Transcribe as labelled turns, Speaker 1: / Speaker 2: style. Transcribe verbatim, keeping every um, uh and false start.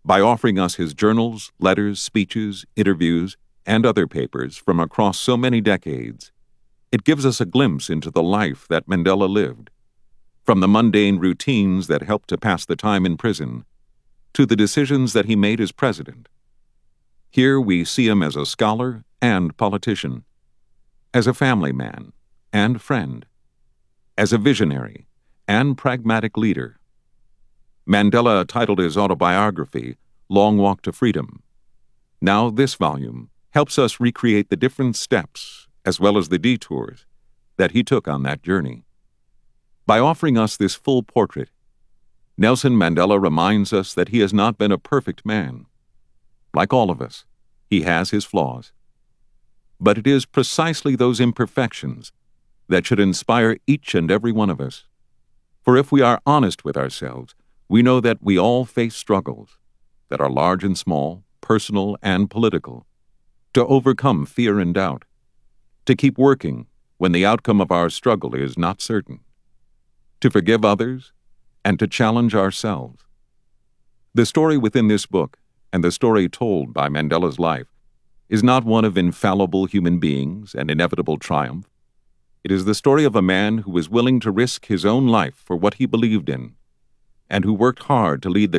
Speaker 1: by offering us his journals, letters, speeches, interviews, and other papers from across so many decades. It gives us a glimpse into the life that Mandela lived, from the mundane routines that helped to pass the time in prison, to the decisions that he made as president. Here we see him as a scholar and politician, as a family man and friend, as a visionary and pragmatic leader. Mandela titled his autobiography, Long Walk to Freedom. Now this volume helps us recreate the different steps, as well as the detours, that he took on that journey. By offering us this full portrait, Nelson Mandela reminds us that he has not been a perfect man. Like all of us, he has his flaws. But it is precisely those imperfections that should inspire each and every one of us. For if we are honest with ourselves, we know that we all face struggles that are large and small, personal and political, to overcome fear and doubt, to keep working when the outcome of our struggle is not certain, to forgive others, and to challenge ourselves. The story within this book, and the story told by Mandela's life, is not one of infallible human beings and inevitable triumph. It is the story of a man who was willing to risk his own life for what he believed in, and who worked hard to lead the